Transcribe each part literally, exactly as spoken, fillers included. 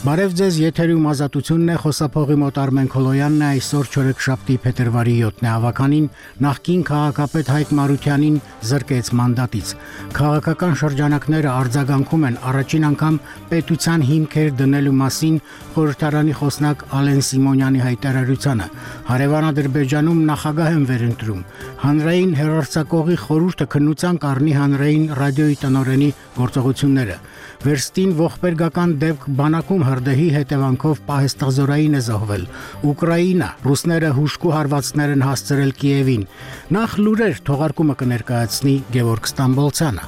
Բարև ձեզ, եթերում ազատությունն է, խոսափողի մոտ Արմեն Քոլոյանն է, այսօր չորեքշաբթի փետրվարի յոթն է, ավականին նախկին քաղաքապետ Հայկ Մարությանին զրկեց մանդատից։ Քաղաքական շրջանակները արձագանքում են առաջին անգամ պետության հիմքեր դնելու մասին խորհրդարանի խոսնակ Ալեն Սիմոնյանի հայտարարությանը։ Հարևան Ադրբեջանում նախագահ են վերընտրում։ Հանրային հեռարձակողի խորհուրդը քննության կառնի հանրային ռադիոյի տնօրենի գործողությունները։ Վերստին ողբերգական դեպք բանակում հրդեհի հետևանքով պահեստազորային է զոհվել։ Ուկրաինա, ռուսները հուժկու հարվածներ են հասցրել Կիևին։ Նախ լուրեր թողարկումը կներկայացնի Գևորգ Ստամբոլցյանը։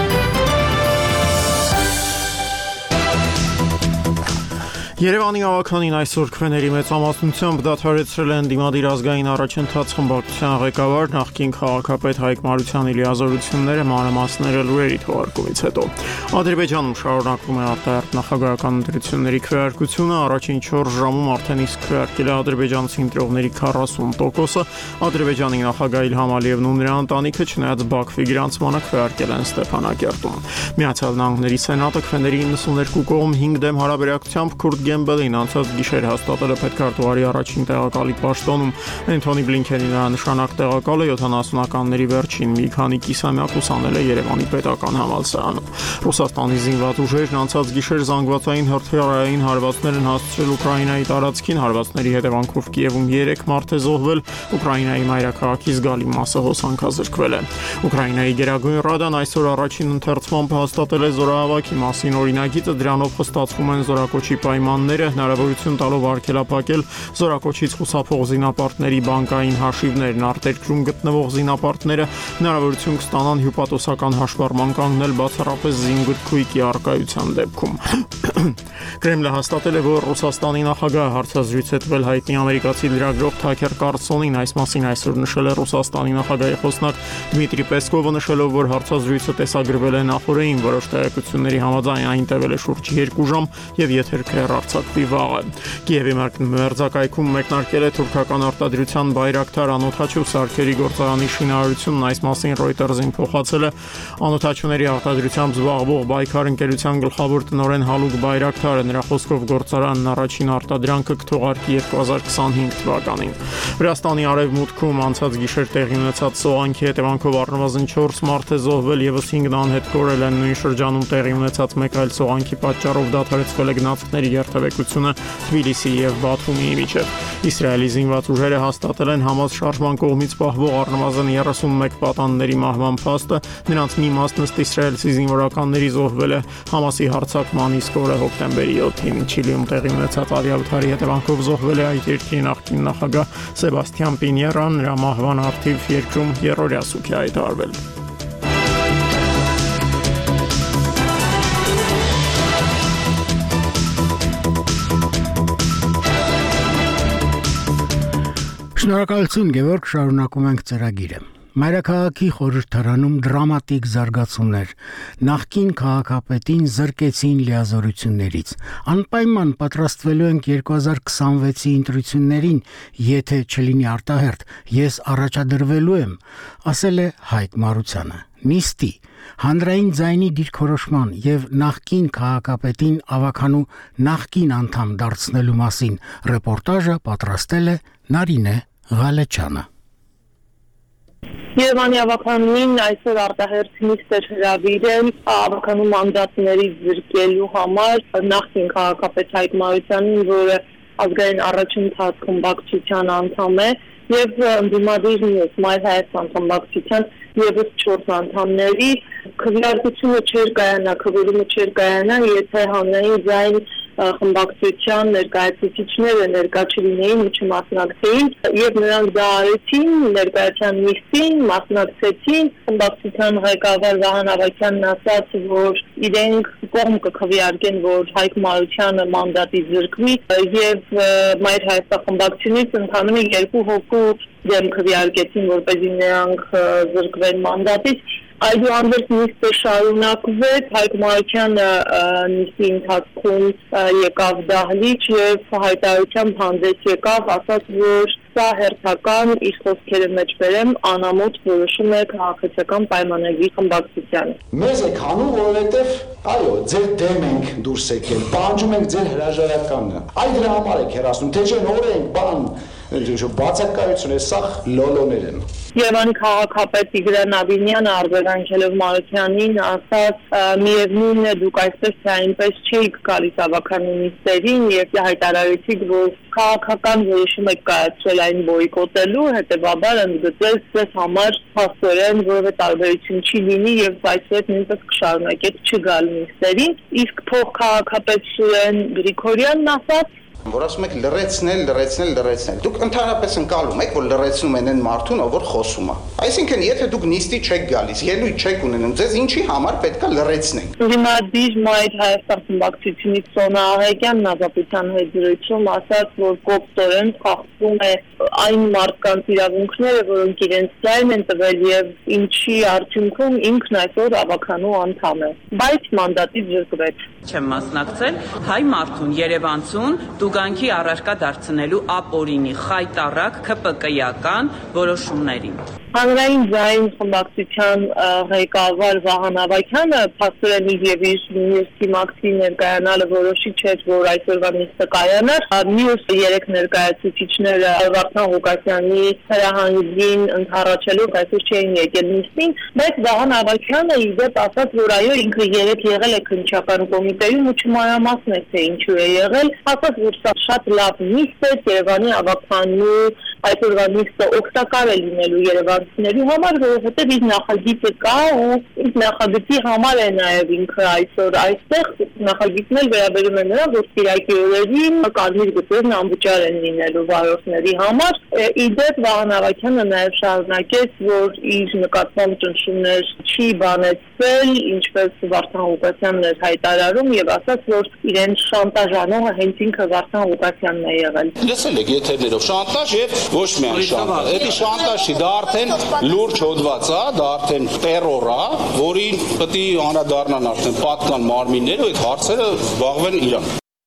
Երևանի ավականին այսօր քվեների մեծամասնությամբ դադարեցրել են Դիմադիր ազգային առաջընթաց խմբակցության ղեկավար նախկին քաղաքապետ Հայկ Մարությանի լիազորությունները մանրամասները լուրերի թողարկումից հետո։ Ադրբեջանում շարունակվում է արտահերթ նախագահական ընտրությունների քվեարկությունը, առաջին չորս ժամում արդեն իսկ քվեարկել է ադրբեջանցի ընտրողների քառասուն տոկոսը, Ադրբեջանի նախագահ Իլհամ Ալիևն ու նրա ընտանիքը չնայած Բաքվի գրանցմանը քվեարկել են Ստեփանակերտում։ Միացյալ Նահանգների Սենատը քվեների իննսուններկու կողմ հինգ դեմ հարաբերակցությամբ քուրդ Գեմբելին անցած գիշեր հաստատել է պետքարտուղարի առաջին տեղակալի պաշտոնում։ Անթոնի Բլինքենի նրա նշանակ տեղակալը յոթանասունականների վերջին մի քանի կիսամյակ ուսանել է Երևանի պետական համալսարանում։ Ռուսաստանի զինված ուժերն անցած գիշեր զանգվածային հրթիռային հարվածներ են հասցրել Ուկրաինայի տարածքին, հարվածների հետևանքով Կիևում երեք մարդ է զոհվել, Ուկրաինայի մայրաքաղաքի զգալի մասը հոսանքազրկվել է։ Ուկրաինայի Գերագույն ռադան այսօր առաջին ընթերցմամբ հաստատել է զորահավաքի մասին օրինագիծը, դրանով խստացվում են զորակոչի պայմանները, հնարավորություն տալով արգելափակել զորակոչից խուսափող զինապարտների բանկային հաշիվներն, արտերկրում գտնվող զինապարտները հնարավորություն կստանան հյուպատոսական հաշվառման կանգնել բացառապես զինգրքույկի առկայության դեպքում։ Կրեմլը հաստատել է, որ Ռուսաստանի նախագահը հարցազրույց է տվել հայտնի ամերիկացի լրագրող Թաքեր Կարլսոնին, այս մասին այսօր նշել է Ռուսաստանի նախագահի խոսնակ Դմիտրի Պեսկովը, նշելով, որ հարցազրույցը տեսագրվել է նախօրեին, որոշ տեղեկությունների համաձայն այն տևել է շուրջ երկու ժամ եւ եթեր կհեռարձակվի վաղը։ Կիևի մերձակայքում մեկնարկել է թուրքական արտադրության Բայրակթար անօդաչու սարքերի գործարանի շինարարությունն, այս մասին Reuters-ին փոխացել է անօդաչուների արտադրությամբ զբաղվող Բայքար ընկերության գլխավոր տնօրեն Հալուկ Բայրակթարը, նրա խոսքով գործարանն առաջին արտադրանքը կթողարկի երկու հազար քսանհինգ թվականին։ Վրաստանի արևմուտքում անցած գիշեր տեղի ունեցած սողանքի հետևանքով առնվազն չորս մարդ է զոհվել, եւս հինգն անհետ կորել են։ Նույն շրջանում տեղի ունեցած մեկ այլ սողանքի պատճառով դադարեցվել է գնացքների երթևեկությունը Թբիլիսի եւ Բաթումիի միջև։ Իսրայելի զինված ուժերը հաստատել են Համաս շարժման կողմից պահվող առնվազն երեսունմեկ պատանների մահվան փաստը, նրանց մի մասն ըստ իսրայելցի զինվորականների զոհվել է Համասի հարձակման իսկ օրը հոկտեմբերի յոթին Չիլիում տեղի ունեցած ավիավթարի հետևանքով զոհվել է այդ երկրի նախկին նախագահ Սեբաստիան Պինյերան, նրա մահվան առթիվ երկրում երրորդյա սուք է հայտարարվել։ Շնորհակալություն Գևորգ, շարունակում ենք ծրագիրը։ Մայրաքաղաքի խորհրդարանում դրամատիկ զարգացումներ, նախկին քաղաքապետին զրկեցին լիազորություններից։ Անպայման պատրաստվելու ենք երկու հազար քսանվեցի ընտրություններին, եթե չլինի արտահերթ, ես առաջադրվելու եմ, ասել է Հայկ Մարությանը։ Նիստի, հանրային ձայնի դիրքորոշման եւ նախկին քաղաքապետին ավականու նախկին անդամ դարձնելու մասին ռեպորտաժը պատրաստել է Նարինե Ղալեչյանը։ Երևանի ավականին այսօր արտահերթ նիստ էր հրավիրել ավականու մանդատների զրկելու համար նախկին քաղաքապետ Հայկ Մարությանին, որը ազգային առաջընթաց խմբակցության անդամ է, եւ Դիմադիր մյուս Մայր Հայաստան խմբակցության եւս չորս անդամների քվեարկությունը չէր կայանա, քվերումը չէր կայանա, եթե հանրային ձայն խմբակցության ներկայացուցիչները ներկա չլինեին ու չմասնակցեին, եւ նրանք դա արեցին, ներկայացան նիստին, մասնակցեցին, խմբակցության ղեկավար Վահան Ավագյանն ասաց, որ իրենք կողմ կքվեարկեն, որ Հայկ Մարությանը մանդատի զրկվի, եւ Մայր Հայաստան խմբակցությունից ընդհանրապես երկու հոգու դեմ քվեարկեցին, որպեսզի նրանք զրկվեն մանդատից։ Այդուհանդերձ նիստը շարունակվեց, Հայկ Մարությանը նիստի ընթացքում եկավ դահլիճ եւ հայտարարությամբ հանդես եկավ, ասաց, որ սա հերթական, իր խոսքերի մեջ բերեմ, անամոթ որոշում է քաղաքացիական պայմանագրի խմբակցությանը։ Մեզ եք հանում, որովհետեւ այո, ձեր դեմ ենք դուրս եկել, պահանջում ենք ձեր հրաժարականը։ Այդ դրա համար եք հեռացնում, թե չէ նոր ենք, բան, բացակայություն է, սա լոլոներ են։ Երևանի քաղաքապետ Տիգրան Ավինյանը արձագանքելով Մարությանին ասաց, միևնույն է դուք այսպես թե այնպես չէիք գալիս ավականու նիստերին եւ հայտարարեցիք, որ քաղաքական որոշում եք կայացրել այն բոյկոտելու, հետեւաբար ընդգծեց ձեզ համար փաստորեն որևէ տարբերություն չի լինի եւ այսպես նույնպես կշարունակեք չգալ նիստերին, իսկ փոխ քաղաքապետ Սուրեն Գրիգորյանն ասաց, որ ասում եք լրացնել, լրացնել, լրացնել։ Դուք ընդհանրապես ընկալում եք, որ լրացնում են այն մարդուն, ով որ խոսում է։ Այսինքն, եթե դուք նիստի չեք գալիս, ելույթ չեք ունենում, ձեզ ինչի համար պետք է լրացնենք։ Հիմնադիր Մայր Հայաստան խմբակցությունից Սոնա Աղեկյանն ազատության հետ զրույցում ասաց, որ կոպտորեն խախտվում է այն մարդկանց իրավունքները, որոնք իրենց ձայն են տվել եւ ինչի արդյունքում ինքն այսօր ավականու անդամ է։ Բայց մանդատից զրկվեց։ Չեմ մասնակցել հայ մարդուն Երևանցուն տուգանքի առարկա դարձնելու ապօրինի խայտառակ ՔՊԿ-ական որոշումներին։ Հանրային ձայն խմբակցության ղեկավար Վահան Ավագյանը փաստորեն իր եւ իր նիստի ներկայանալը որոշիչ էր, որ այսօրվա նիստը կայանար։ Մյուս երեք ներկայացուցիչները Վարդան Ղուկասյանի հրահանգին ընդառաջելով այսօր չէին եկել նիստին, բայց Վահան Ավագյանը իդեպ ասաց, որ այո, ինքը երեք եղել է քննչական կոմիտեում ու չմանրամասնեց թե ինչու է եղել, ասաց, որ սա շատ լավ նիստ է, Երևանի ավականու այսօրվա նիստը օգտակար է լինելու երևանցիների համար, որովհետև իր նախագիծը կա ու իր նախագծի համար է նաև ինքը այսօր այստեղ, նախագիծն էլ վերաբերում է նրան, որ Կիրակի օրերին կարմիր գծերն անվճար են լինելու վարորդների համար։ Իդեպ Վահան Ավագյանը նաև շարունակեց, որ իր նկատմամբ ճնշումներ չի բանեցվել, ինչպես Վարդան Ղուկասյանն էր հայտարարում եւ ասաց, որ իրեն շանտաժանողը հենց ինքը Վարդան Ղուկասյանն է եղել։ Լսել եք եթերներով շանտաժ եւ ոչ միայն շանտաժ։ Դա շանտաժ չի, դա արդեն լուրջ հոդված է, դա արդեն տերոր է, որին պետք է անդրադառնան արդեն պատկան մարմինները, այդ հարցերը զբաղվեն իրան։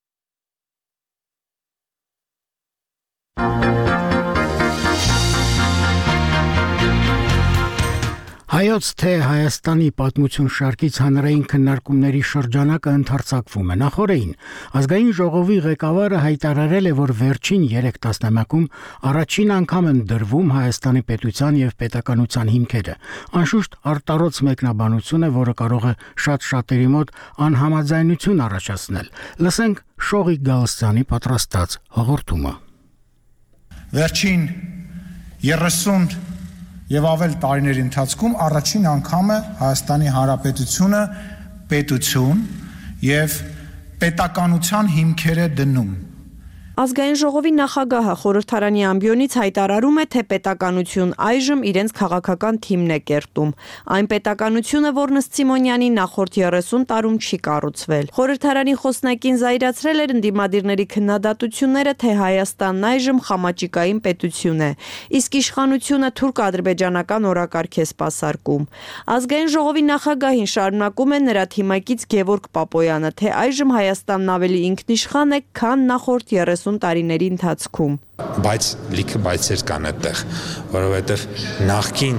Հայոց թե Հայաստանի պատմություն շարքից հանրային քննարկումների շրջանակը ընդարձակվում է։ Նախորդին ազգային ժողովի ղեկավարը հայտարարել է, որ վերջին երեք տասնամյակում առաջին անգամ են դրվում Հայաստանի պետության եւ պետականության հիմքերը։ Անշուշտ արտարոց մեկնաբանություն է, որը կարող է շատ շատերի մոտ անհամաձայնություն առաջացնել։ Լսենք Շողիկ Գալստյանի պատրաստած հաղորդումը։ Վերջին երեսուն եւ ավել տարիների ընթացքում առաջին անգամ է Հայաստանի Հանրապետությունը պետություն եւ պետականության հիմքերը դնում։ Ազգային ժողովի նախագահը խորհրդարանի ամբիոնից հայտարարում է, թե պետականություն այժմ իրենց քաղաքական թիմն է կերտում։ Այն պետականությունը, որն ըստ Սիմոնյանի նախորդ երեսուն տարում չի կառուցվել։ Խորհրդարանի խոսնակին զայրացրել էր ընդդիմադիրների քննադատությունները, թե Հայաստանն այժմ խամաճիկային պետություն է, իսկ իշխանությունը թուրք-ադրբեջանական օրակարգ է սպասարկում։ Ազգային ժողովի նախագահին շարունակում է նրա թիմակից Գևորգ Պապոյանը, թե այժմ Հայաստանն ավելի ինքնիշխան է, քան նախորդ երեսուն տարիների ընթացքում։ Բայց լիքը բայցեր կան այդտեղ, որովհետև նախքին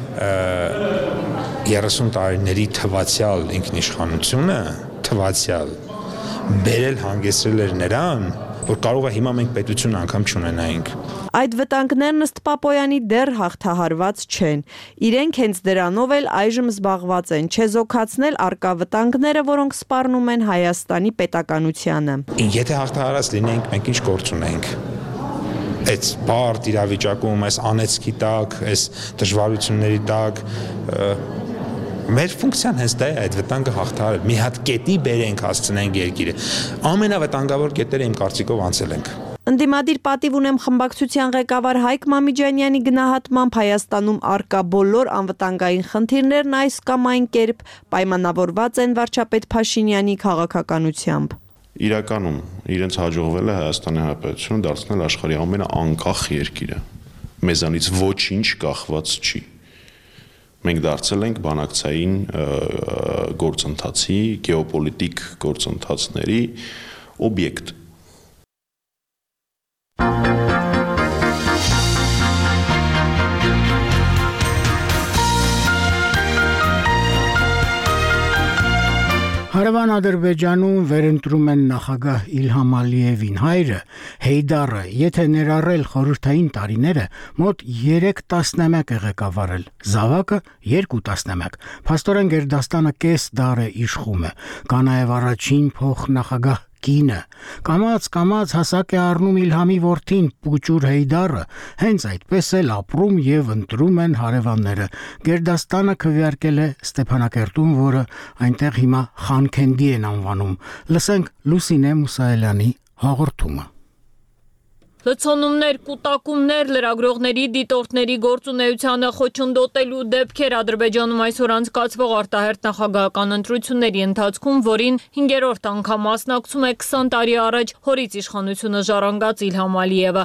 երեսուն տարիների թվացյալ ինքնիշխանությունը, թվացյալ բերել հանգեցրել էր նրան, որ կարող է հիմա մենք պետություն անգամ չունենայինք։ Այդ վտանգներն ըստ Պապոյանի դեռ հաղթահարված չեն։ Իրենք հենց դրանով էլ այժմ զբաղված են, չեզոքացնել արկա վտանգները, որոնք սպառնում են Հայաստանի պետականությանը։ Եթե հաղթահարած լինեինք, մենք ինչ գործ ունեինք։ Այս բարդ իրավիճակում, այս անեծքի տակ, այս դժվարությունների տակ մեր ֆունկցիան հենց դա է, այդ վտանգը հաղթահարել։ Մի հատ կետի բերենք, հասցնենք երկիրը։ Ամենավտանգավոր կետերը իմ կարծիքով անցել ենք։ Ընդդիմադիր պատիվ ունեմ խմբակցության ղեկավար Հայկ Մամիջանյանի գնահատմամբ Հայաստանում արկա բոլոր անվտանգային խնդիրներն այս կամ այն կերպ պայմանավորված են վարչապետ Փաշինյանի քաղաքականությամբ։ Իրականում իրենց հաջողվել է Հայաստանի Հանրապետությունը դարձնել աշխարհի ամենաանկախ երկիրը։ Մեզանից ոչինչ կախված չի։ մենք դարձել ենք բանակցային գործընթացի, գեոպոլիտիկ գործընթացների օբյեկտ։ Հարևան Ադրբեջանում վերընտրում են նախագահ Իլհամ Ալիևին հայրը Հեյդարը, եթե ներառել խորհրդային տարիները, մոտ երեք տասնամյակ է ղեկավարել, Զավակը երկու տասնամյակ, փաստորեն Գերդաստանը կես դար է իշխում է, կա նաև առաջին փոխնախագահ կինը, կամաց-կամաց հասակ է առնում Իլհամի որդին Պուճուր Հեյդարը, հենց այդպես էլ ապրում եւ ընտրում են հարևանները, Գերդաստանը քվեարկել է Ստեփանակերտում, որը այնտեղ հիմա Խանքենդի են անվանում, լսենք Լուսինե Մուսայելյանի հաղորդումը։ Լցոնումներ, կուտակումներ, լրագրողների, դիտորդների գործունեությանը խոչընդոտելու դեպքեր Ադրբեջանում այսօր անցկացվող արտահերթ նախագահական ընտրությունների ընթացքում, որին հինգերորդ անգամ մասնակցում է քսան տարի առաջ հորից իշխանությունը ժառանգած Իլհամ Ալիևը։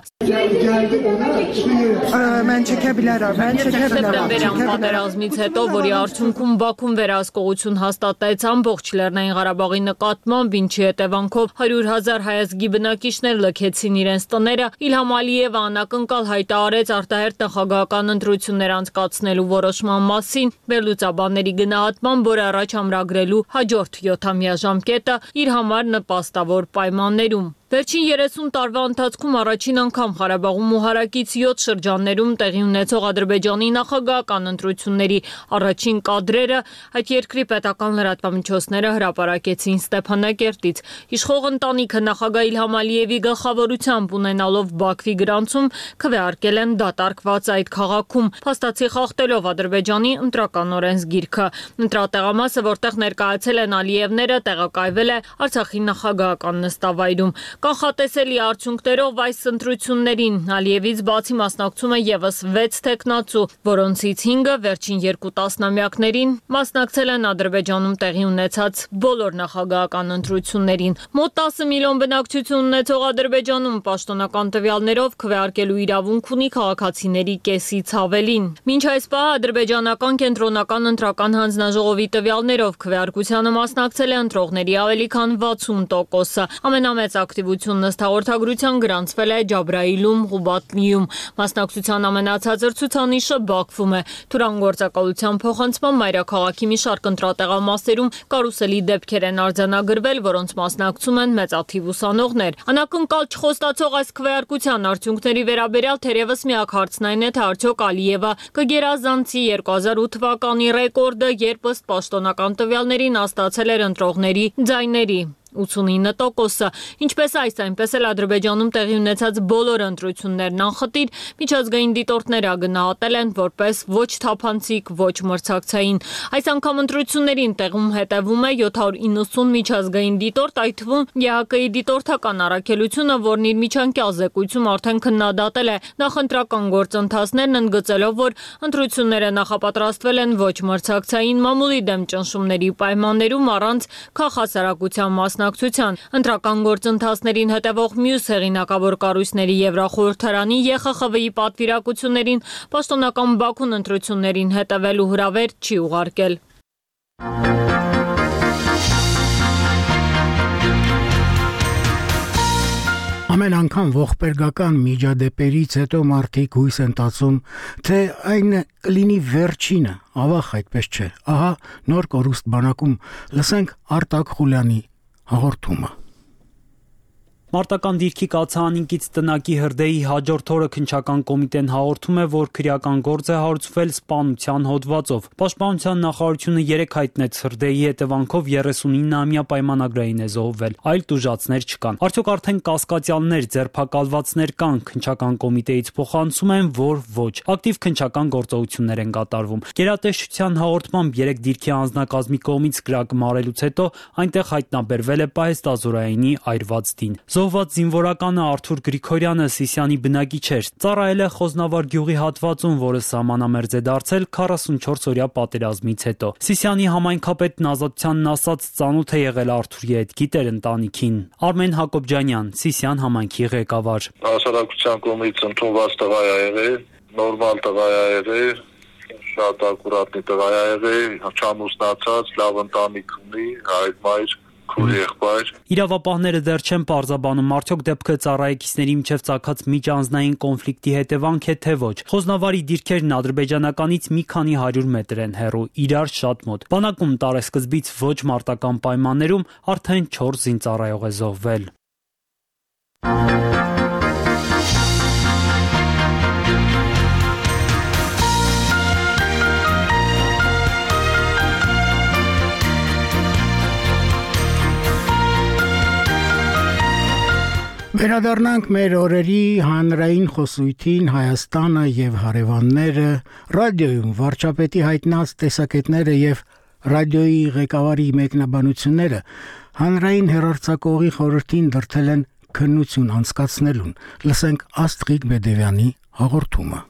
Սեպտեմբերյան պատերազմից հետո, որի արդյունքում Բաքուն վերահսկողություն հաստատեց ամբողջ Լեռնային Ղարաբաղի նկատմամբ, ինչի հետևանքով հարյուր հազար հայազգի բնակիչներ լքեցին իրենց տները, Իլհամ Ալիևը անակնկալ հայտարարեց արտահերթ նախագահական ընտրություններ անցկացնելու որոշման մասին, վերլուծաբանների գնահատմամբ, որ առաջ ամրագրելու հաջորդ յոթամյա ժամկետը իր համար նպաստավոր պայմաններում։ Վերջին երեսուն տարվա ընթացքում առաջին անգամ Ղարաբաղում ու հարակից յոթ շրջաններում տեղի ունեցող Ադրբեջանի նախագահական ընտրությունների առաջին կադրերը այդ երկրի պետական լրատվամիջոցները հրապարակեցին Ստեփանակերտից։ Իշխող ընտանիքը նախագահ Իլհամ Ալիևի գլխավորությամբ ունենալով Բաքվի գրանցում քվեարկել են դատարկված այդ քաղաքում, փաստացի խախտելով Ադրբեջանի ընտրական օրենսգիրքը։ Ընտրատեղամասը, որտեղ ներկայացել են Ալիևները, տեղակայվել է Արցախի նախագահական նստավայրում։ Կանխատեսելի արդյունքներով այս ընտրություններին Ալիևից բացի մասնակցում է ևս վեց տեխնացու, որոնցից հինգը վերջին երկու տասնամյակներին մասնակցել են Ադրբեջանում տեղի ունեցած բոլոր նախագահական ընտրություններին։ Մոտ տասը միլիոն բնակչություն ունեցող Ադրբեջանում պաշտոնական տվյալներով քվեարկելու իրավունք ունի քաղաքացիների կեսից ավելին։ Մինչ այս պահը ադրբեջանական կենտրոնական ընտրական հանձնաժողովի տվյալներով քվեարկությանը մասնակցել է ընտրողների ավելի քան վաթսուն տոկոսը։ Ամենամեծ ակտիվությունն ըստ հաղորդագրության գրանցվել է Ջաբրայիլում, Ղուբատլիում։ Մասնակցության ամենացածր ցուցանիշը Բաքվում է։ Թուրան գործակալության փոխանցման մայրաքաղաքի մի շարք ընտրատեղամասերում կարուսելի դեպքեր են արձանագրվել, որոնց մասնակցում են մեծաթիվ ուսանողներ։ Անակնկալ չխոստացող այս քվեարկության արդյունքների վերաբերյալ թերևս միակ հարցն այն է, թե արդյոք Ալիևը կգերազանցի երկու հազար ութ թվականի ռեկորդը, երբ ըստ պաշտոնական տվյալներին աստացել էր ընտրողների ձայների ութսունինը տոկոսը, ինչպես այս, այնպես էլ Ադրբեջանում տեղի ունեցած բոլոր ընտրություններն անխտիր միջազգային դիտորդները գնահատել են որպես ոչ թափանցիկ, ոչ մրցակցային։ Այս անգամ ընտրություններին տեղում հետևում է յոթ հարյուր իննսուն միջազգային դիտորդ, այդ թվում Է Հ Կ-ի դիտորդական առաքելությունը, որն իր միջանկյալ զեկույցում արդեն քննադատել է նախընտրական գործընթացներն, ընդգծելով, որ ընտրությունները նախապատրաստվել են ոչ մրցակցային, մամուլի դեմ ճնշումների պայմաններում առանց քաղաքասարակության մասնակցության։ Ընտրական գործընթացներին հետևող մյուս հեղինակավոր կառույցների Եվրախորհրդարանի Ե Խ Խ V-ի պատվիրակություններին պաշտոնական Բաքուն ընտրություններին հետևելու հրավեր չի ուղարկել։ Ամեն անգամ ողբերգական միջադեպերից հետո մարդիկ հույս են տածում, թե այն կլինի վերջինը, ավաղ այդպես չէ։ Ահա նոր կորուստ բանակում լսենք Արտակ Խուլյանի հաղորդումը։ Մարտական դիրքի կացաանինքից տնակի հրդեհի հաջորդ օրը քննչական կոմիտեն հաղորդում է, որ քրեական գործ է հարուցվել սպանության հոդվածով։ Պաշտպանության նախարարությունը երեկ հայտնեց հրդեհի հետևանքով երեսունինամյա պայմանագրային է զոհվել, այլ տուժածներ չկան։ Արդյոք արդեն կասկածյալներ, ձերբակալվածներ կան, քննչական կոմիտեից փոխանցում են, որ ոչ։ Ակտիվ քննչական գործողություններ են կատարվում։ Գերատեսչության հաղորդմամբ երեք դիրքի անձնակազմի կողմից կրակ մարելուց հետո այնտեղ հայտնաբերվել է պահեստազորայինի այրված դին։ Զոհված զինվորականը Արթուր Գրիգորյանը Սիսիանի բնակիչ էր։ Ծառայել է Խոզնավար գյուղի հատվածում, որը սահմանամերձ է դարձել քառասունչորս օրյա պատերազմից հետո։ Սիսիանի համայնքապետն Ազատությանն ասաց, ծանոթ է եղել Արթուրի հետ, գիտեր ընտանիքին։ Արմեն Հակոբյանյան, Սիսիան համայնքի ղեկավար։ Հասարակության կողմից ընդունված տղա է եղել, նորմալ տղա է եղել, շատ ակուրատնի տղա է եղել, չամուսնացած, լավ ընտանիք ունի, հայր մայր, քույր եղբայր։ Իրավապահները դեռ չեն պարզաբանում, արդյոք դեպքը ծառայեկիցների միջև ծագած միջանձնային կոնֆլիկտի հետևանք է թե ոչ։ Խոզնավարի դիրքերն ադրբեջանականից մի քանի հարյուր մետր են հեռու, իրար շատ մոտ։ Բանակում տարեսկզբից ոչ մարտական պայմաններում արդեն չորս զինծառայող է զոհվել։ Վերադառնանք մեր օրերի հանրային խոսույթին Հայաստանը եւ հարևանները, ռադիոյում վարչապետի հայտնած տեսակետները եւ ռադիոյի ղեկավարի մեկնաբանությունները հանրային հեռարձակողի խորհրդին դրդել են քննություն անցկացնելուն։ Լսենք Աստղիկ Բեդևյանի հաղորդումը։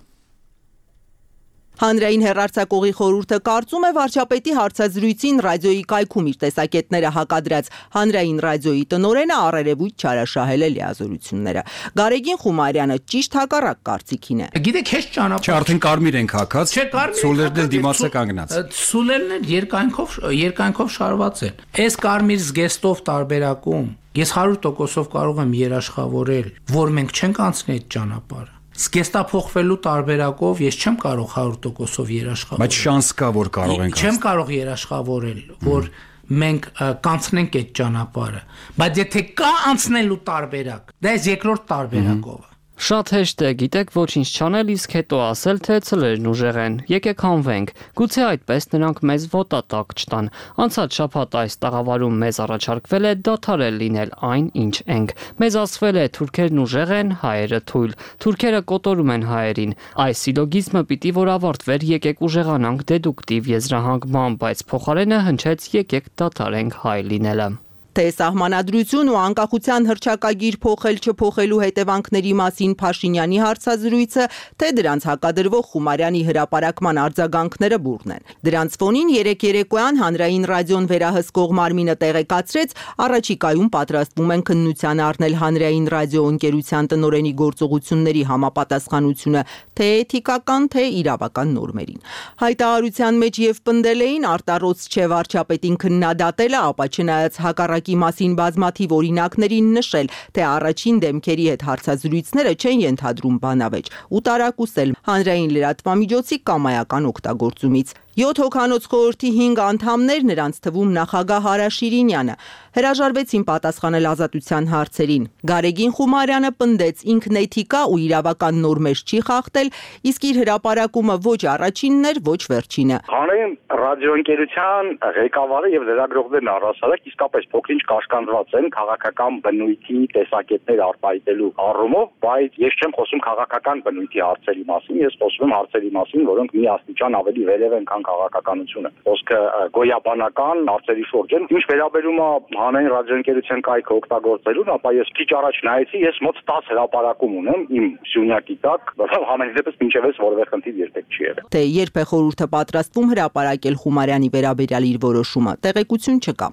Հանրային հեռարձակողի խորհուրդը կարծում է վարչապետի հարցազրույցին ռադիոյի կայքում իր տեսակետները հակադրած հանրային ռադիոյի տնօրենը առերևույթ չարաշահել է լիազորությունները։ Գարեգին Խումարյանը ճիշտ հակառակ կարծիքին է։ Գիտեք, հեշտ ճանապարհ։ Չէ, արդեն կարմիր ենք հակած։ Սուլերն էլ դիմաց է կանգնած։ Սուլերն էլ երկայնքով երկայնքով շարված են։ Այս կարմիր զգեստով տարբերակում ես հարյուր տոկոսով կարող եմ երաշխավորել, որ մենք չենք անցնի այդ ճանապարհը։ Զգեստափոխվելու տարբերակով ես չեմ կարող հարյուր տոկոսով երաշխավորել։ Բայց շանս կա, որ կարող ենք։ Չեմ կարող երաշխավորել, որ մենք կանցնենք այդ ճանապարհը։ Բայց եթե կա անցնելու տարբերակ, դա է երկրորդ տարբերակով։ Շատ հեշտ է, գիտեք, ոչինչ չանել, իսկ հետո ասել, թե ցլերն ուժեղ են։ Եկեք հանվենք։ Գուցե այդպես նրանք մեզ ոտատակ չտան։ Անցած շաբաթ այս տաղավարում մեզ առաջարկվել է դադարել լինել այն, ինչ ենք։ Մեզ ասվել է թուրքերն ուժեղ են, հայերը թույլ։ Թուրքերը կոտորում են հայերին։ Այս սիլոգիզմը պիտի որ ավարտվեր, եկեք ուժեղանանք դեդուկտիվ եզրահանգման, բայց փոխարենը հնչեց եկեք դադարենք հայ լինելը։ Թե սահմանադրություն ու անկախության հռչակագիր փոխել չփոխելու հետևանքների մասին Փաշինյանի հարցազրույցը, թե դրանց հակադրվող Խումարյանի հրապարակման արձագանքները բուռն են։ Դրանց ֆոնին երեք երեկոյան հանրային ռադիոն վերահսկող մարմինը տեղեկացրեց, առաջիկայում պատրաստվում են քննության առնել հանրային ռադիո ընկերության տնօրենի գործողությունների համապատասխանությունը թե էթիկական, թե իրավական նորմերին։ Հայտարարության մեջ եւ պնդել էին արտառոց չէ վարչապետին քննադատելը, ապա չնայած հակառակի մասին բազմաթիվ օրինակներին նշել, թե առաջին դեմքերի հետ հարցազրույցները չեն ենթադրում բանավեճ ու տարակուսել հանրային լրատվամիջոցի կամայական օգտագործումից։ յոթ հոգանոց խորհրդի հինգ անդամներ, նրանց թվում նախագահ Հարա Շիրինյանը, հրաժարվեցին պատասխանել ազատության հարցերին։ Գարեգին Խումարյանը պնդեց ինքն էթիկա ու իրավական նորմեր չի խախտել, իսկ իր հրապարակումը ոչ առաջինն էր, ոչ վերջինը։ Հանրային ռադիոընկերության ղեկավարը եւ լրագրողներն առասարակ իսկապես փոքրինչ կաշկանդված են քաղաքական բնույթի տեսակետներ արտահայտելու առումով, բայց ես չեմ խոսում քաղաքական բնույթի հարցերի մասին, ես խոսում եմ հարցերի մասին, որոնք մի աստիճան ավելի վերև են քան քաղաքականությունը։ Խոսքը գոյաբանական հարցերի շուրջ են։ Ինչ վերաբերում է հանրային ռադիոընկերության կայքը օգտագործելուն, ապա ես քիչ առաջ նայեցի, ես մոտ տասը հրապարակում ունեմ իմ սյունյակի տակ, որովհետեւ ամեն դեպս մինչև այս որևէ խնդիր երբեք չի եղել։ Թե երբ է խորհուրդը պատրաստվում հրապարակել Խումարյանի վերաբերյալ իր որոշումը, տեղեկություն չկա։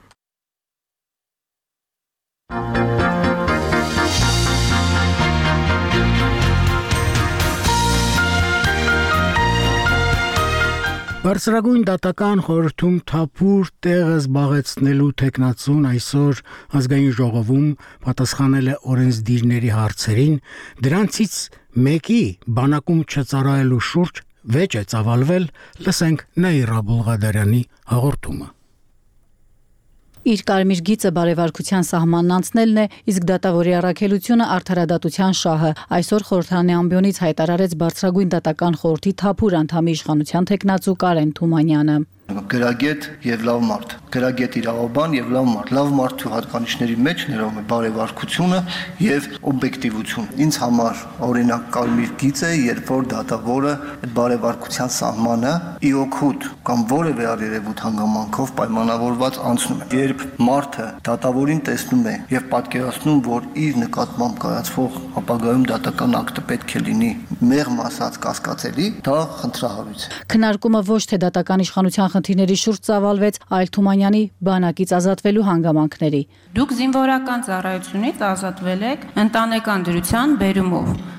Բարձրագույն դատական խորհրդում թափուր տեղը զբաղեցնելու տեխնացուն այսօր ազգային ժողովում պատասխանել է օրենսդիրների հարցերին, դրանցից մեկի բանակում չծառայելու շուրջ վեճ է ծավալվել, լսենք Նաիրա Բուլղադարյանի հաղորդումը։ Իր կարմիր գիծը բարեվարկության սահմանն անցնելն է, իսկ դատավորի առաքելությունը արդարադատության շահը։ Այսօր խորհրդարանի ամբիոնից հայտարարեց բարձրագույն դատական խորհրդի թափուր անդամի իշխանության տեխնացու Կարեն Թումանյանը։ Գրագետ եւ լավ մարդ, գրագետ իրավաբան եւ լավ մարդ, լավ մարդու հատկանիշների մեջ ներառում է բարեվարկությունը եւ օբյեկտիվությունը։ Ինձ համար օրինակ կարմիր գիծ է, երբ որ դատավորը այդ բարեվարկության սահմանը ի օգուտ կամ որևէ առերևույթ հանգամանքով պայմանավորված անցնում է։ Երբ մարդը դատավորին տեսնում է եւ պատկերացնում, որ իր նկատմամբ կայացվող ապագայում դատական ակտը պետք է լինի մեղմ ասած կասկածելի, դա խնդրահարույց է։ Քննարկումը ոչ թե դատական իշխանության խնդիրների շուրջ ծավալվեց, այլ Թումանյանի բանակից ազատվելու հանգամանքների։ Դուք զինվորական ծառայությունից ազատվել եք ընտանեկան դրության բերումով։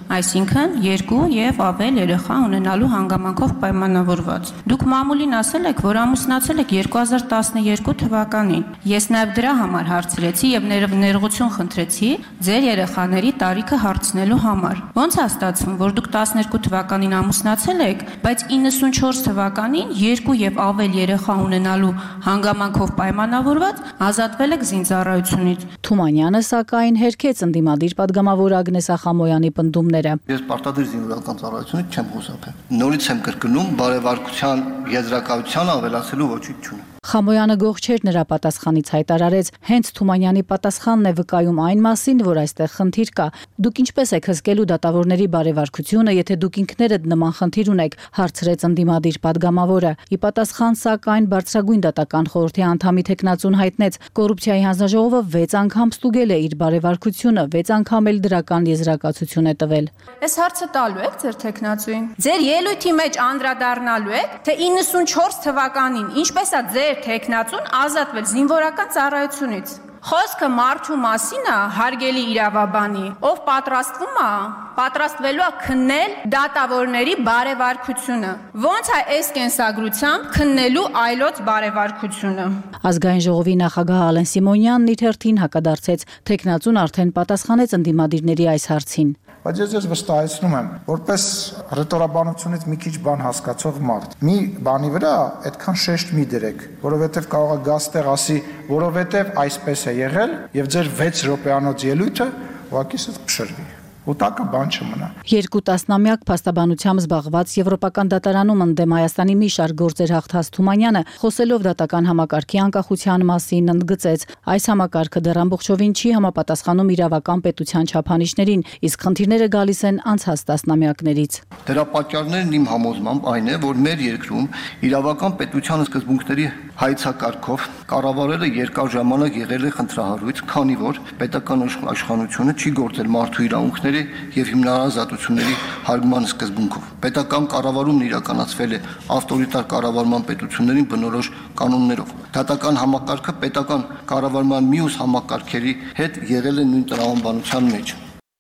այսինքն երկու եւ ավել երեխա ունենալու հանգամանքով պայմանավորված։ Դուք մամուլին ասել եք, որ ամուսնացել եք երկու հազար տասներկու թվականին։ Ես նաեւ դրա համար հարցրեցի եւ ներողություն խնդրեցի ձեր երեխաների տարիքը հարցնելու համար։ Ոնց է ստացվում, որ դուք տասներկու թվականին ամուսնացել եք, բայց իննսունչորս թվականին երկու եւ ավել երեխա ունենալու հանգամանքով պայմանավորված ազատվել եք զինծառայությունից։ Թումանյանը սակայն հերքեց ընդդիմադիր падգամավոր Ագնես Ախամոյանի պնդումները։ Ես պարտադիր զինվորական ծառայությունից չեմ խուսափել։ Նորից եմ կրկնում, բարեվարկության եզրակացության ավելացելու ոչինչ չունի։ Խամոյանը գող չէր նրա պատասխանից հայտարարեց, հենց Թումանյանի պատասխանն է վկայում այն մասին, որ այստեղ խնդիր կա։ Դուք ինչպես եք հսկելու դատավորների բարեվարկությունը, եթե դուք ինքներդ նման խնդիր ունեք, հարցրեց ընդդիմադիր падգամավորը։ Ի պատասխան սակայն բարձրագույն դատական խորհրդի անդամի տեխնացուն հայտնեց, կոռուպցիայի հանձնաժողովը վեց անգամ ստուգել է իր բարեվարկությունը, վեց անգամ էլ դրական եզրակացություն է տվել։ Այս հարցը տալու եք ձեր տեխնացուին։ Ձեր ելույթի մեջ անդրադառնալու եք, թե իննսունչորս թվականին ինչպես է ձեր տեխնացուն ազատվել զինվորական ծառայությունից։ Խոսքը մարդու մասին է, հարգելի իրավաբանի, ով պատրաստվում է, պատրաստվելու է քննել դատավորների բարեվարկությունը։ Ոնց է այս կենսագրությամբ քննելու այլոց բարեվարկությունը։ Ազգային ժողովի նախագահ Ալեն Սիմոնյանն իր հերթին հակադարձեց, տեխնացուն արդեն պատասխանեց ընդդիմադիրների այս հարցին։ Բայց ես ես վստահեցնում եմ, որպես ռետորաբանությունից մի քիչ բան հասկացող մարդ, մի բանի վրա այդքան շեշտ մի դրեք, որովհետև կարող է գաս տեղ ասի, որովհետև այսպես է եղել եւ ձեր վեց րոպեանոց ելույթը ուղղակի սա փշրվի։ Ուտակը բան չմնա։ Երկու տասնամյակ փաստաբանությամբ զբաղված Եվրոպական դատարանում ընդդեմ Հայաստանի մի շարք գործեր հաղթած Թումանյանը, խոսելով դատական համակարգի անկախության մասին, ընդգծեց, այս համակարգը դեռ ամբողջովին չի համապատասխանում իրավական պետության չափանիշներին, իսկ խնդիրները գալիս են անցած տասնամյակներից։ Դրա պատճառներն իմ համոզմամբ այն է, որ մեր երկրում իրավական պետության սկզբունքների հայցակարգով կառավարելը երկար ժամանակ եղել է խնդրահարույց, քանի որ պետական իշխանությունը չի գործել մարդու իրավունքների եւ հիմնարարազատությունների հարգման սկզբունքով։ Պետական կառավարումն իրականացվել է ավտորիտար կառավարման պետություններին բնորոշ կանոններով։ Դատական համակարգը պետական կառավարման մյուս համակարգերի հետ եղել է նույն տրամաբանության մեջ։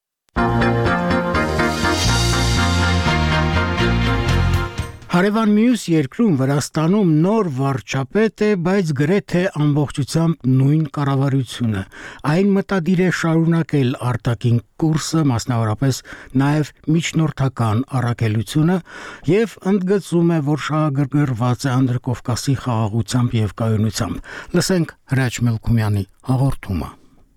Հարևան մյուս երկրում Վրաստանում նոր վարչապետ է, բայց գրեթե ամբողջությամբ նույն կառավարությունը։ Այն մտադիր է շարունակել արտաքին կուրսը, մասնավորապես նաև միջնորդական առաքելությունը, եւ ընդգծում է, որ շահագրգռված է Անդրկովկասի խաղաղությամբ եւ կայունությամբ։ Լսենք Հրաչ Մելքումյանի հաղորդումը։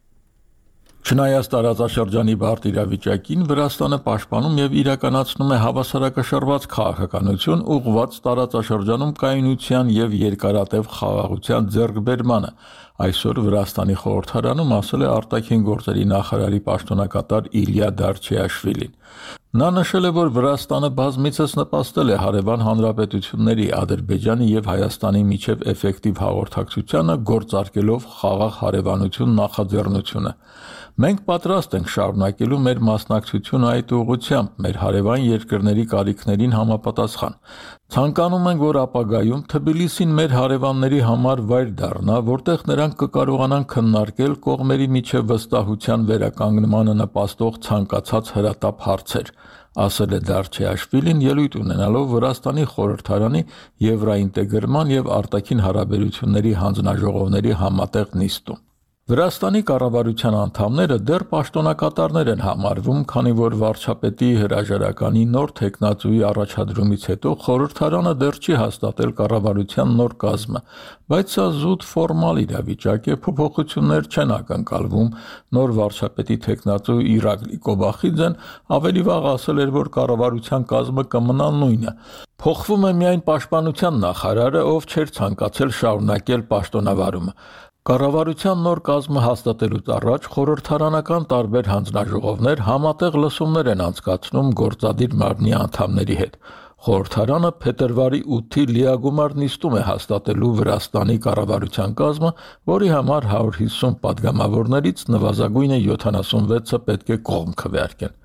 Չնայած տարածաշրջանի բարդ իրավիճակին, Վրաստանը պաշտպանում եւ իրականացնում է հավասարակշռված քաղաքականություն, ուղղված տարածաշրջանում կայունության եւ երկարատև խաղաղության ձեռքբերմանը։ Այսօր Վրաստանի խորհրդարանում ասել է արտաքին գործերի նախարարի պաշտոնակատար Իլյա Դարչեաշվիլին։ Նա նշել է, որ Վրաստանը բազմիցս նպաստել է հարևան հանրապետությունների Ադրբեջանի եւ Հայաստանի միջև էֆեկտիվ հաղորդակցությանը, գործարկելով խաղաղ հարևանություն նախաձեռնությունը։ Մենք պատրաստ ենք շարունակելու մեր մասնակցությունը այդ ուղղությամբ, մեր հարևան երկրների կարիքներին համապատասխան։ Ցանկանում ենք, որ ապագայում Թբիլիսին մեր հարևանների համար վայր դառնա, որտեղ նրանք կկարողանան քննարկել կողմերի միջև վստահության վերականգնմանը նպաստող ցանկացած հրատապ հարցեր, ասել է Դարչեաշվիլին ելույթ ունենալով Վրաստանի խորհրդարանի եվրոինտեգրման եւ արտաքին հարաբերությունների հանձնաժողովների համատեղ նիստում։ Վրաստանի կառավարության անդամները դեռ պաշտոնակատարներ են համարվում, քանի որ վարչապետի հրաժարականի նոր տեխնացուի առաջադրումից հետո խորհրդարանը դեռ չի հաստատել կառավարության նոր կազմը, բայց սա զուտ ֆորմալ իրավիճակ է, փոփոխություններ չեն ակնկալվում։ Նոր վարչապետի տեխնացու Իրակլի Կոբախիձեն ավելի վաղ ասել էր, որ կառավարության կազմը կմնա նույնը։ Փոխվում է միայն պաշտպանության նախարարը, ով չէր ցանկացել շարունակել պաշտոնավարումը։ Կառավարության նոր կազմը հաստատելուց առաջ խորհրդարանական տարբեր հանձնաժողովներ համատեղ լսումներ են անցկացնում գործադիր մարմնի անդամների հետ։ Խորհրդարանը փետրվարի ութի լիագումար նիստում է հաստատելու Վրաստանի կառավարության կազմը, որի համար հարյուր հիսուն պատգամավորներից նվազագույնը յոթանասունվեցը պետք է կողմ քվեարկեն։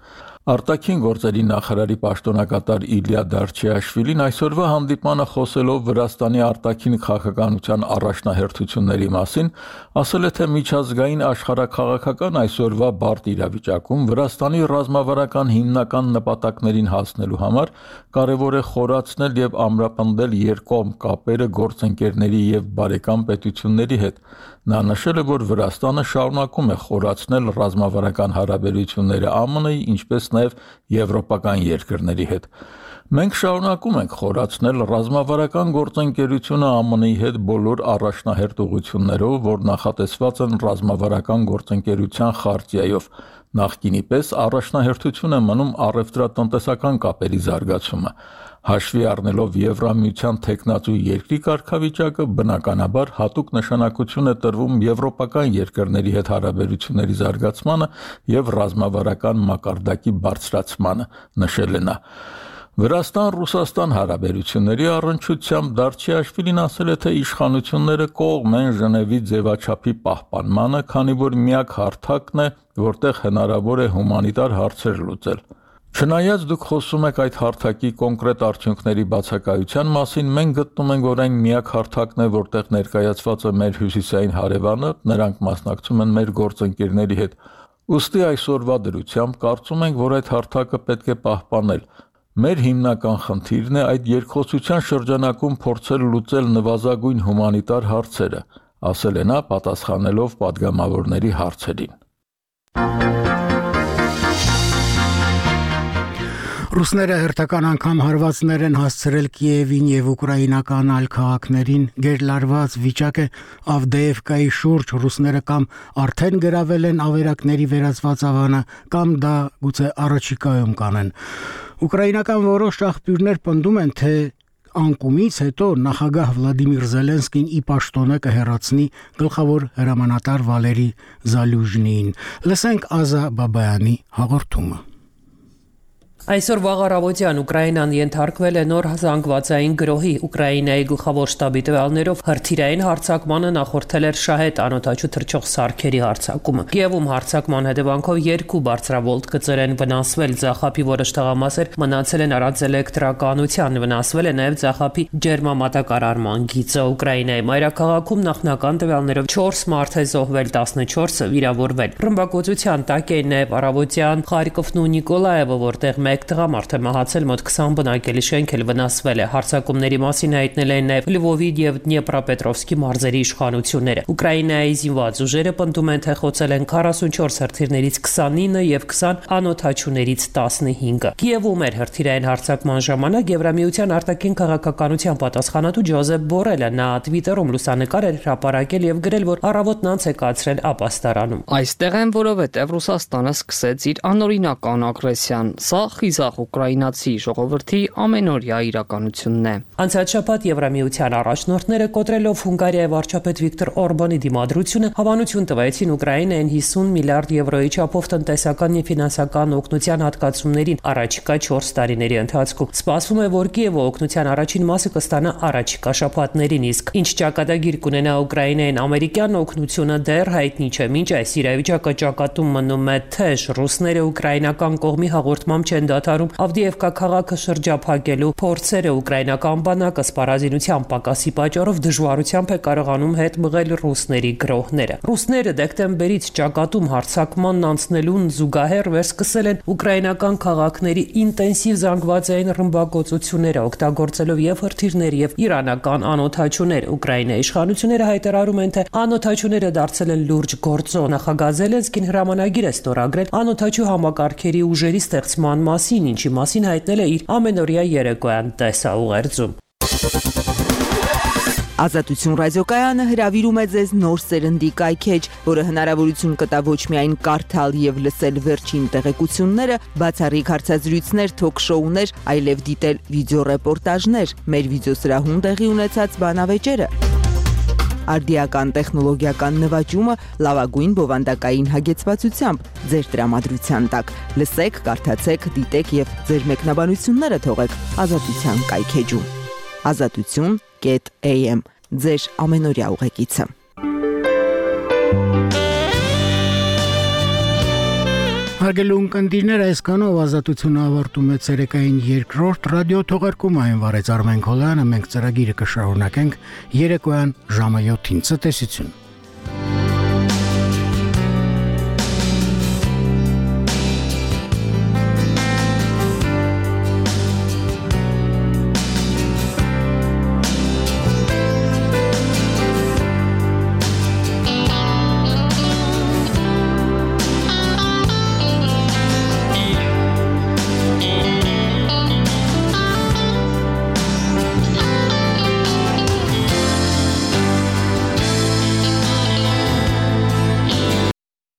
Արտաքին գործերի նախարարի պաշտոնակատար Իլյա Դարչիաշվիլին այսօրվա հանդիպմանը խոսելով Վրաստանի արտաքին քաղաքականության առաջնահերթությունների մասին, ասել է, թե միջազգային աշխարհաքաղաքական այսօրվա բարդ իրավիճակում Վրաստանի ռազմավարական հիմնական նպատակներին հասնելու համար կարևոր է խորացնել եւ ամրապնդել երկկողմ կապերը գործընկերների եւ բարեկամ պետությունների հետ։ Նա նշել է, որ Վրաստանը շարունակում է խորացնել ռազմավարական հարաբերությունները ԱՄՆ -ի, ինչպես նաև եվրոպական երկրների հետ։ Մենք շարունակում ենք խորացնել ռազմավարական գործընկերությունը ԱՄՆ -ի հետ բոլոր առաջնահերթ ուղղություններով, որ նախատեսված են ռազմավարական գործընկերության խարտիայով։ Նախկինի պես առաջնահերթություն է մնում առևտրատնտեսական կապերի զարգացումը։ Հաշվի առնելով Եվրամիության թեկնածու երկրի կարգավիճակը, բնականաբար հատուկ նշանակություն է տրվում եվրոպական երկրների հետ հարաբերությունների զարգացմանը եւ ռազմավարական մակարդակի բարձրացմանը, նշել է նա։ Վրաստան-Ռուսաստան հարաբերությունների առնչությամբ Դարչիաշվիլին ասել է, թե իշխանությունները կողմ են Ժնևի ձևաչափի պահպանմանը, քանի որ միակ հարթակն է, որտեղ հնարավոր է հումանիտար հարցեր լուծել։ Չնայած դուք խոսում եք այդ հարթակի կոնկրետ արդյունքների բացակայության մասին, մենք գտնում ենք, որ այն միակ հարթակն է, որտեղ ներկայացված է մեր հյուսիսային հարևանը, նրանք մասնակցում են մեր գործընկերների հետ։ Ուստի այսօրվա դրությամբ կարծում ենք, որ այդ հարթակը պետք է պահպանել։ Մեր հիմնական խնդիրն է այդ երկխոսության շրջանակում փորձել լուծել նվազագույն հումանիտար հարցերը, ասել է նա պատասխանելով պատգամավորների հարցերին։ Ռուսները հերթական անգամ հարվածներ են հասցրել Կիևին եւ ուկրաինական այլ քաղաքներին, գերլարված վիճակ է Ավդեևկայի շուրջ, ռուսները կամ արդեն գրավել են ավերակների վերածված ավանը, կամ դա գուցե առաջիկայում կանեն։ Ուկրաինական որոշ աղբյուրներ պնդում են, թե անկումից հետո նախագահ Վլադիմիր Զելենսկին ի պաշտոնե կհեռացնի գլխավոր հրամանատար Վալերի Զալյուժնիին։ Լսենք Ազա Բաբայանի հաղորդումը։ Այսօր վաղ առավոտյան Ուկրաինան ենթարկվել է նոր զանգվածային գրոհի։ Ուկրաինայի գլխավոր շտաբի տվյալներով հրթիռային հարձակմանը նախորդել էր շահեդ անօդաչու թռչող սարքերի հարձակումը։ Կիևում հարձակման հետևանքով երկու բարձրավոլտ գծեր են վնասվել, Ձախապի որոշ թաղամասեր մնացել են առանց էլեկտրականության, վնասվել է նաև Ձախապի ջերմամատակարարման գիծը։ Ուկրաինայի մայրաքաղաքում նախնական տվյալներով չորս մարդ է զոհվել, տասնչորսը վիրավորվել։ Ռմբակոծության տակ էին նաև առավոտյան Խարկովն ու Նիկոլաևը, որտեղ մեկ տղամարդ է մահացել, մոտ քսան բնակելի շենք էլ վնասվել է։ Հարձակումների մասին հայտնել են նաև Լվովի եւ Դնեպրոպետրովսկի մարզերի իշխանությունները։ Ուկրաինայի զինված ուժերը պնդում են, թե խոցել են քառասունչորս հրթիռներից քսանինը եւ քսան անօդաչուներից տասնհինգը։ Կիևում էր հրթիռային հարձակման ժամանակ Եվրամիության արտաքին քաղաքականության պատասխանատու Ջոզեփ Բորելը նա Twitter-ում լուսանկար էր հրապարակել եւ գրել, որ առավոտն անց է կացրել ապաստարանում։ Այստեղ են, որովհետեւ Ռուսաստանը սկսեց իր անօրինական ագրեսիան։ Սա խիզախ ուկրաինացի ժողովրդի ամենօրյա իրականությունն է։ Անցած շաբաթ Եվրամիության առաջնորդները կոտրելով Հունգարիայի վարչապետ Վիկտոր Օրբանի դիմադրությունը հավանություն տվեցին Ուկրաինային հիսուն միլիարդ եվրոյի չափով տնտեսական եւ ֆինանսական օգնության հատկացումներին առաջիկա չորս տարիների ընթացքում։ Սպասվում է, որ Կիևը օգնության առաջին մասը կստանա առաջիկա շաբաթներին, իսկ ինչ ճակատագիր կունենա Ուկրաինային ամերիկյան օգնությունը դեռ հայտնի չէ։ Մինչ այս իրավիճակը ճակատում մնում է թեժ, ռուսները ուկրաինական կողմի հաղորդմամբ չեն դադարում Ավդիևկա քաղաքը շրջափակելու փորձերը։ Ուկրաինական բանակը սպառազինության պակասի պատճառով դժվարությամբ է կարողանում հետ մղել ռուսների գրոհները։ Ռուսները դեկտեմբերից ճակատում հարձակմանն անցնելուն զուգահեռ վերսկսել են ուկրաինական քաղաքների ինտենսիվ զանգվածային ռմբակոծությունները, օգտագործելով եւ հրթիռներ եւ իրանական անօդաչուներ։ Ուկրաինայի իշխանությունները հայտարարում են, թե անօդաչուները դարձել են լուրջ գործոն։ Նախագահ Զելենսկին հրամանագիր է ստորագրել անօդաչու համակարգերի ուժերի ստեղծման մասին, ինչի մասին հայտնել է իր ամենօրյա երեկոյան տեսաուղերձում։ Ազատություն ռադիոկայանը հրավիրում է ձեզ նոր սերնդի կայքեջ, որը հնարավորություն կտա ոչ միայն կարդալ եւ լսել վերջին տեղեկությունները, բացառիկ հարցազրույցներ, թոք-շոուներ, այլև դիտել վիդեոռեպորտաժներ, մեր վիդեոսրահում տեղի ունեցած բանավեճերը։ արդիական տեխնոլոգիական նվաճումը լավագույն բովանդակային հագեցվածությամբ ձեր տրամադրության տակ։ Լսեք, կարդացեք, դիտեք եւ ձեր մեկնաբանությունները թողեք Ազատության կայքեջում։ Ազատություն կետ էյ էմ ձեր ամենօրյա ուղեկիցը։ Հարգելի ունկնդիրներ, այսքանով ազատությունը ավարտում է ցերեկային երկրորդ ռադիո թողարկումը, վարեց Արմեն Քոլյանը, մենք ծրագիրը կշարունակենք երեկոյան ժամը յոթին։ Ցտեսություն։